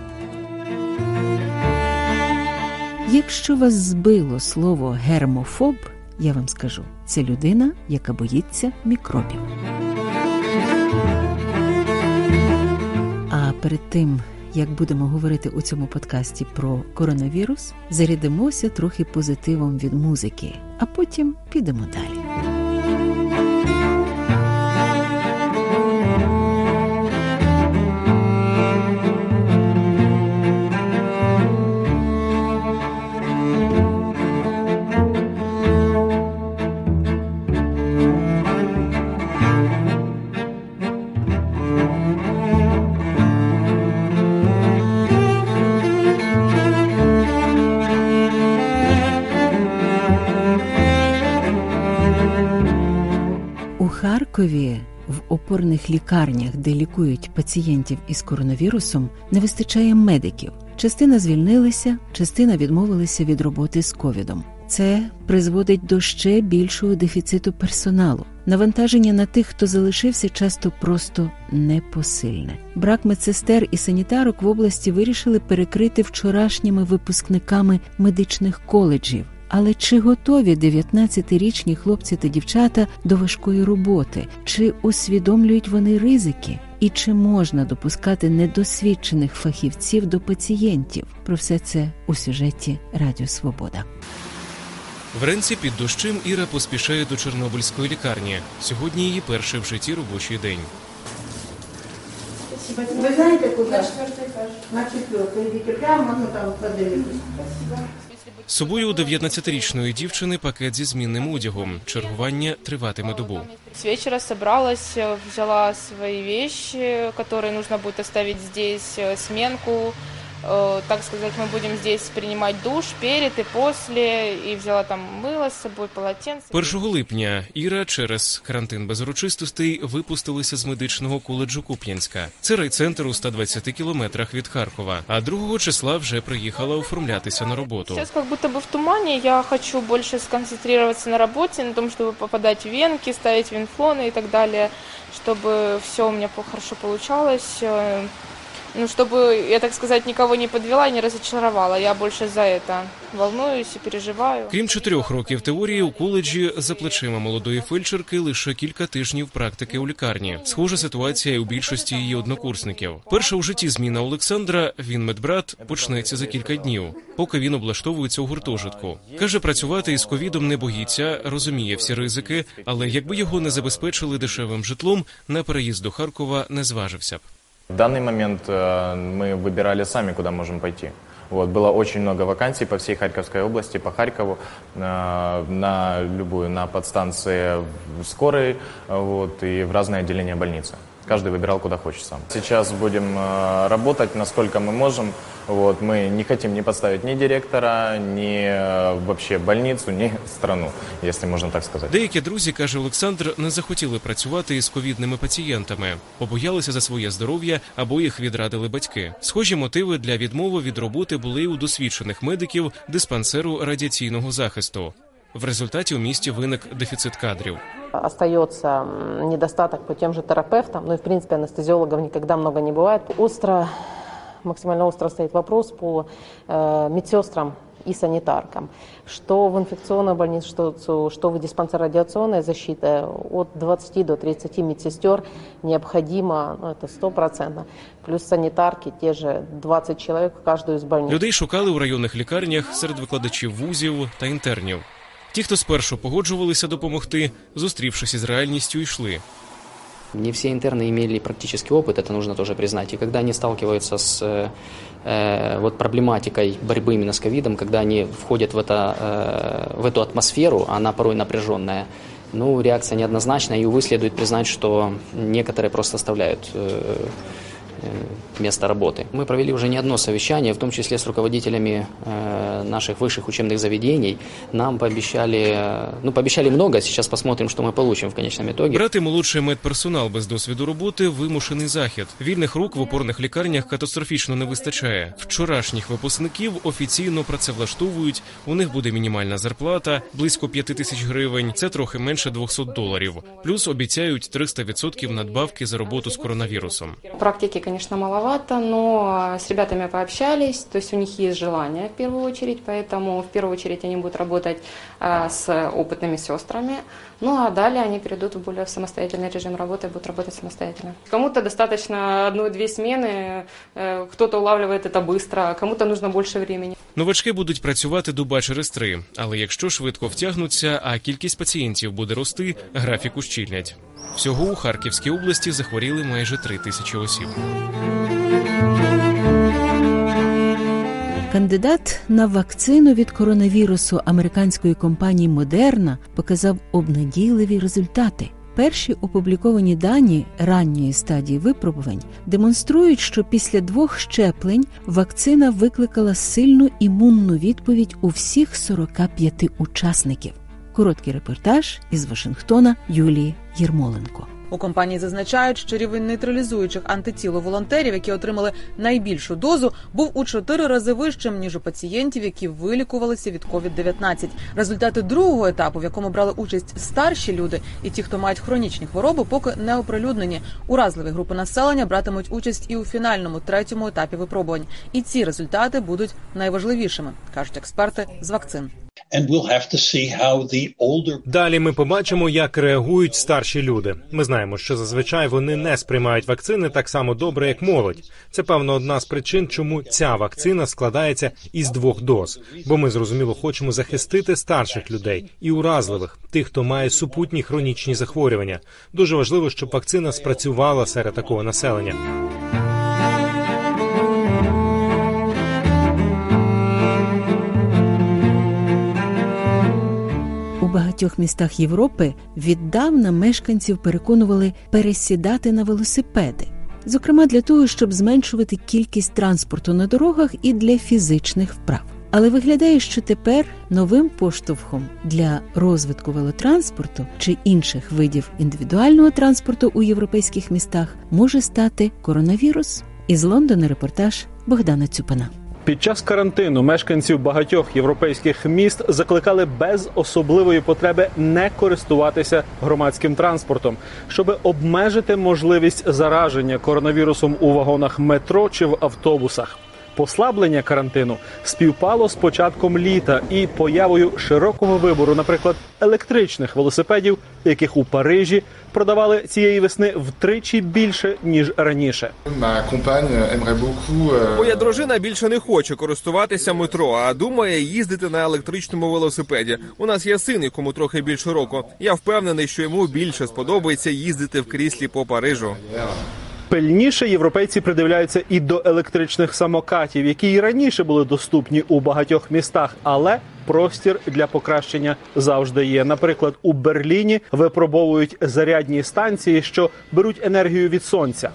Якщо вас збило слово «гермофоб», я вам скажу, це людина, яка боїться мікробів. А перед тим, як будемо говорити у цьому подкасті про коронавірус, зарядимося трохи позитивом від музики, а потім підемо далі. У Харкові в опорних лікарнях, де лікують пацієнтів із коронавірусом, не вистачає медиків. Частина звільнилися, частина відмовилися від роботи з ковідом. Це призводить до ще більшого дефіциту персоналу. Навантаження на тих, хто залишився, часто просто непосильне. Брак медсестер і санітарок в області вирішили перекрити вчорашніми випускниками медичних коледжів. Але чи готові 19-річні хлопці та дівчата до важкої роботи? Чи усвідомлюють вони ризики? І чи можна допускати недосвідчених фахівців до пацієнтів? Про все це у сюжеті Радіо Свобода. Вранці під дощем Іра поспішає до Чорнобильської лікарні. Сьогодні її перший в житті робочий день. Ви знаєте, куди? На 4-й етаж. На 4-й. Йдіть прямо, ну там подивитись. З собою у 19-річної дівчини пакет зі змінним одягом. Чергування триватиме добу. С вечера собралась, взяла свои вещи, которые нужно будет оставить здесь, сменку. Так сказать, мы будем здесь принимать душ перед и после, и взяла там мыло с собой, полотенце. 1 липня Іра через карантин без урочистостей випустилася з медичного коледжу Куп'янська. Це райцентр у 120 кілометрах від Харкова. А 2 числа вже приїхала оформлятися на роботу. Сейчас как будто бы в тумане, я хочу больше сконцентрироваться на работе, на том, чтобы попадать в венки, ставить венфлоны и так далее, чтобы все у меня хорошо получалось. Ну, чтобы, я так сказать, никого не подвела и не разочаровала. Я больше за это волнуюсь і переживаю. Крім 4 років теорії, у коледжі за плечима молодої фельдшерки лише кілька тижнів практики у лікарні. Схожа ситуація і у більшості її однокурсників. Перша у житті зміна Олександра, він медбрат, почнеться за кілька днів, поки він облаштовується у гуртожитку. Каже, працювати із ковідом не боїться, розуміє всі ризики, але якби його не забезпечили дешевим житлом, на переїзд до Харкова не зважився б. В данный момент мы выбирали сами, куда можем пойти. Вот, было очень много вакансий по всей Харьковской области, по Харькову, на любую, на подстанции скорой, вот, и в разные отделения больницы. Каждый выбирал, куда хочет сам. Сейчас будем работать, насколько мы можем. Вот, мы не хотим не подставить ни директора, ни вообще больницу, ни страну, если можна так сказати. Деякі друзі, каже Олександр, не захотіли працювати із ковідними пацієнтами. Побоялися за своє здоров'я або їх відрадили батьки. Схожі мотиви для відмови від роботи були у досвідчених медиків диспансеру радіаційного захисту. В результаті у місті виник дефіцит кадрів. Остается недостаток по тем же терапевтам, но и в принципе анестезиологов никогда много не бывает. Максимально остро стоит вопрос по медсестрам и санитаркам. Что в инфекционной больнице, что в диспансер-радиационной защиты, от 20 до 30 медсестер необходимо, это 100%. Плюс санитарки, те же 20 человек в каждую из больниц. Людей шукали у районних лікарнях серед викладачів вузів та інтернів. Ті, хто спершу погоджувалися допомогти, зустрівшись із реальністю, йшли. Не все интерны имели практический опыт, это нужно тоже признать. И когда они сталкиваются с проблематикой борьбы именно с ковидом, когда они входят в эту атмосферу, она порой напряженная, реакция неоднозначная, и, увы, следует признать, что некоторые просто оставляют место работы. Мы провели уже не одно совещание, в том числе с руководителями наших высших учебных заведений. Нам пообещали много, сейчас посмотрим, что мы получим в конечном итоге. Брати молодший медперсонал без досвіду роботи – вимушений захід. Вільних рук в опорних лікарнях катастрофічно не вистачає. Вчорашніх випускників офіційно працевлаштовують, у них буде мінімальна зарплата, близько 5 тисяч гривень, це трохи менше $200. Плюс обіцяють 300% надбавки за роботу з коронавірусом. Практики, конечно, маловато, но с ребятами пообщались, то есть у них есть желание в первую очередь, поэтому в первую очередь они будут работать с опытными сестрами, а далее они перейдут в более самостоятельный режим работы и будут работать самостоятельно. Кому-то достаточно 1-2 смены, кто-то улавливает это быстро, кому-то нужно больше времени. Новачки будуть працювати доба через 3, але якщо швидко втягнуться, а кількість пацієнтів буде рости, графік ущільнять. Всього у Харківській області захворіли майже 3 тисячі осіб. Кандидат на вакцину від коронавірусу американської компанії Moderna показав обнадійливі результати. Перші опубліковані дані ранньої стадії випробувань демонструють, що після 2 щеплень вакцина викликала сильну імунну відповідь у всіх 45 учасників. Короткий репортаж із Вашингтона Юлії Єрмоленко. У компанії зазначають, що рівень нейтралізуючих антитіл у волонтерів, які отримали найбільшу дозу, був у 4 рази вищим, ніж у пацієнтів, які вилікувалися від COVID-19. Результати другого етапу, в якому брали участь старші люди і ті, хто мають хронічні хвороби, поки не оприлюднені. Уразливі групи населення братимуть участь і у фінальному 3-му етапі випробувань. І ці результати будуть найважливішими, кажуть експерти з вакцин. Далі ми побачимо, як реагують старші люди. Ми знаємо, що зазвичай вони не сприймають вакцини так само добре, як молодь. Це, певно, одна з причин, чому ця вакцина складається із 2 доз. Бо ми, зрозуміло, хочемо захистити старших людей і уразливих, тих, хто має супутні хронічні захворювання. Дуже важливо, щоб вакцина спрацювала серед такого населення. У багатьох містах Європи віддавна мешканців переконували пересідати на велосипеди. Зокрема, для того, щоб зменшувати кількість транспорту на дорогах і для фізичних вправ. Але виглядає, що тепер новим поштовхом для розвитку велотранспорту чи інших видів індивідуального транспорту у європейських містах може стати коронавірус. Із Лондона репортаж Богдана Цюпана. Під час карантину мешканців багатьох європейських міст закликали без особливої потреби не користуватися громадським транспортом, щоб обмежити можливість зараження коронавірусом у вагонах метро чи в автобусах. Послаблення карантину співпало з початком літа і появою широкого вибору, наприклад, електричних велосипедів, яких у Парижі продавали цієї весни втричі більше, ніж раніше. Моя дружина більше не хоче користуватися метро, а думає їздити на електричному велосипеді. У нас є син, якому трохи більше року. Я впевнений, що йому більше сподобається їздити в кріслі по Парижу. Пильніше європейці придивляються і до електричних самокатів, які і раніше були доступні у багатьох містах, але простір для покращення завжди є. Наприклад, у Берліні випробовують зарядні станції, що беруть енергію від сонця.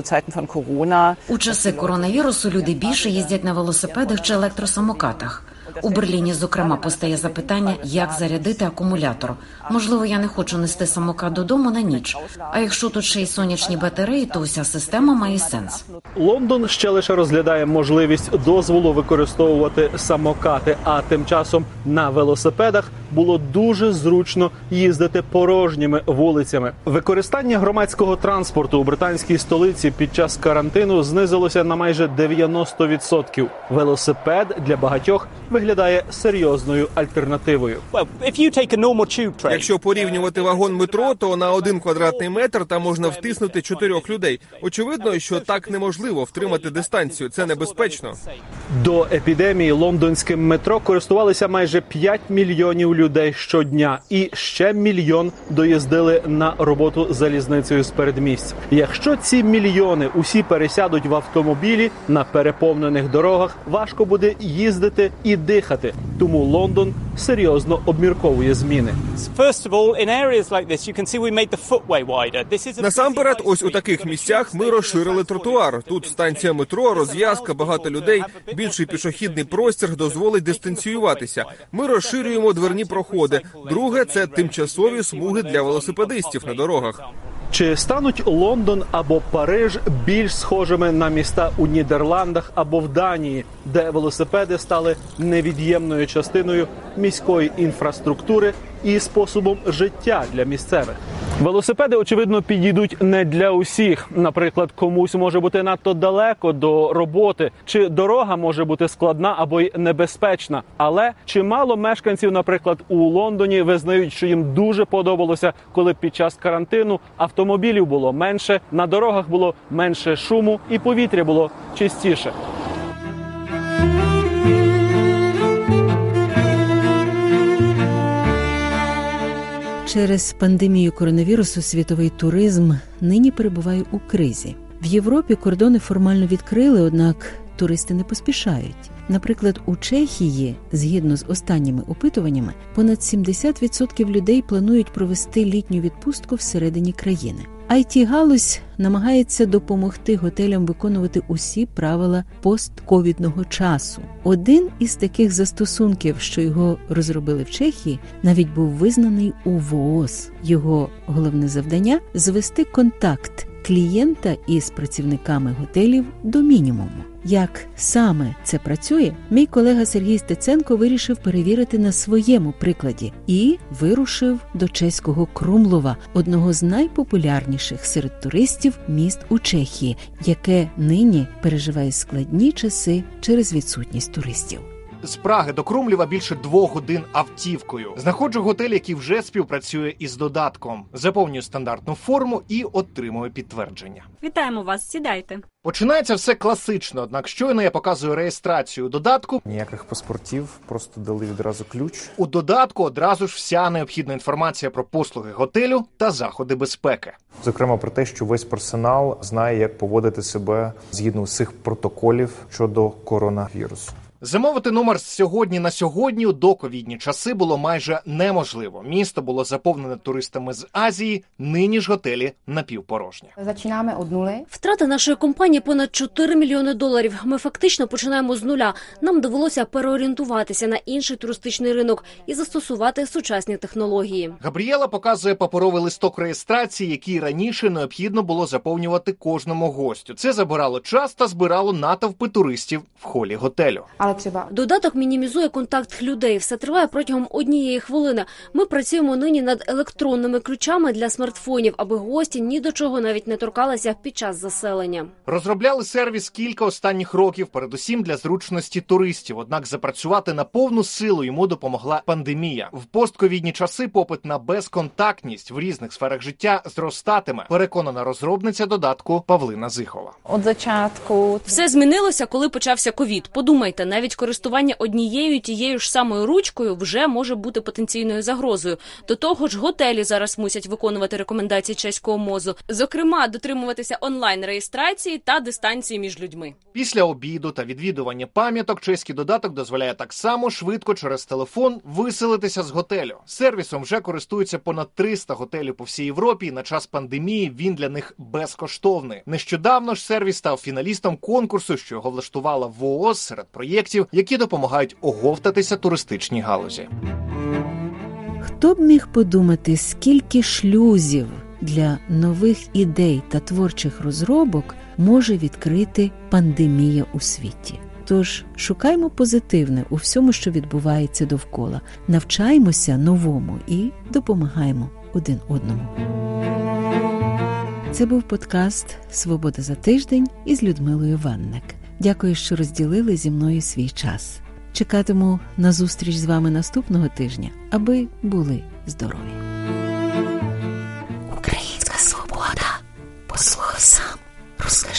У часи коронавірусу люди більше їздять на велосипедах чи електросамокатах. У Берліні, зокрема, постає запитання, як зарядити акумулятор. Можливо, я не хочу нести самокат додому на ніч. А якщо тут ще й сонячні батареї, то вся система має сенс. Лондон ще лише розглядає можливість дозволу використовувати самокати, а тим часом на велосипедах було дуже зручно їздити порожніми вулицями. Використання громадського транспорту у британській столиці під час карантину знизилося на майже 90%. Велосипед для багатьох виглядає серйозною альтернативою. Якщо порівнювати вагон метро, то на 1 квадратний метр там можна втиснути 4 людей. Очевидно, що так неможливо втримати дистанцію. Це небезпечно. До епідемії лондонським метро користувалися майже 5 мільйонів людей щодня. І ще 1 мільйон доїздили на роботу залізницею з передмість. Якщо ці мільйони усі пересядуть в автомобілі на переповнених дорогах, важко буде їздити і дихати. Тому Лондон серйозно обмірковує зміни. Насамперед, ось у таких місцях ми розширили тротуар. Тут станція метро, розв'язка, багато людей, більший пішохідний простір дозволить дистанціюватися. Ми розширюємо дверні проходи. Друге – це тимчасові смуги для велосипедистів на дорогах. Чи стануть Лондон або Париж більш схожими на міста у Нідерландах або в Данії, де велосипеди стали невід'ємною частиною міської інфраструктури і способом життя для місцевих? Велосипеди, очевидно, підійдуть не для усіх. Наприклад, комусь може бути надто далеко до роботи, чи дорога може бути складна або й небезпечна. Але чимало мешканців, наприклад, у Лондоні визнають, що їм дуже подобалося, коли під час карантину автомобілів було менше, на дорогах було менше шуму і повітря було чистіше. Через пандемію коронавірусу світовий туризм нині перебуває у кризі. В Європі кордони формально відкрили, однак туристи не поспішають. Наприклад, у Чехії, згідно з останніми опитуваннями, понад 70% людей планують провести літню відпустку всередині країни. IT-галузь намагається допомогти готелям виконувати усі правила постковідного часу. Один із таких застосунків, що його розробили в Чехії, навіть був визнаний у ВООЗ. Його головне завдання – звести контакт клієнта із працівниками готелів до мінімуму. Як саме це працює, мій колега Сергій Стеценко вирішив перевірити на своєму прикладі і вирушив до чеського Крумлова, одного з найпопулярніших серед туристів міст у Чехії, яке нині переживає складні часи через відсутність туристів. З Праги до Крумлєва більше 2 годин автівкою. Знаходжу готель, який вже співпрацює із додатком. Заповнюю стандартну форму і отримую підтвердження. Вітаємо вас, сідайте. Починається все класично, однак щойно я показую реєстрацію додатку. Ніяких паспортів, просто дали відразу ключ. У додатку одразу ж вся необхідна інформація про послуги готелю та заходи безпеки. Зокрема, про те, що весь персонал знає, як поводити себе згідно всіх протоколів щодо коронавірусу. Замовити номер з сьогодні на сьогодні у доковідні часи було майже неможливо. Місто було заповнене туристами з Азії, нині ж готелі напівпорожні. Починаємо від нули. Втрата нашої компанії понад $4 мільйони. Ми фактично починаємо з нуля. Нам довелося переорієнтуватися на інший туристичний ринок і застосувати сучасні технології. Габріела показує паперовий листок реєстрації, який раніше необхідно було заповнювати кожному гостю. Це забирало час та збирало натовпи туристів в холі готелю. Додаток мінімізує контакт людей. Все триває протягом 1 хвилини. Ми працюємо нині над електронними ключами для смартфонів, аби гості ні до чого навіть не торкалися під час заселення. Розробляли сервіс кілька останніх років, передусім для зручності туристів. Однак запрацювати на повну силу йому допомогла пандемія. В постковідні часи попит на безконтактність в різних сферах життя зростатиме, переконана розробниця додатку Павлина Зихова. От початку все змінилося, коли почався ковід. Подумайте, навіть користування однією і тією ж самою ручкою вже може бути потенційною загрозою. До того ж, готелі зараз мусять виконувати рекомендації чеського МОЗу, зокрема, дотримуватися онлайн-реєстрації та дистанції між людьми. Після обіду та відвідування пам'яток чеський додаток дозволяє так само швидко через телефон виселитися з готелю. Сервісом вже користуються понад 300 готелів по всій Європі, і на час пандемії він для них безкоштовний. Нещодавно ж сервіс став фіналістом конкурсу, що його влаштувала ВООЗ серед проєктів, проєктів, які допомагають оговтатися туристичній галузі. Хто б міг подумати, скільки шлюзів для нових ідей та творчих розробок може відкрити пандемія у світі. Тож шукаймо позитивне у всьому, що відбувається довкола, навчаймося новому і допомагаємо один одному. Це був подкаст «Свобода за тиждень» із Людмилою Ванник. Дякую, що розділили зі мною свій час. Чекатиму на зустріч з вами наступного тижня, аби були здорові. Українська свобода. Послухай сам, розкажи.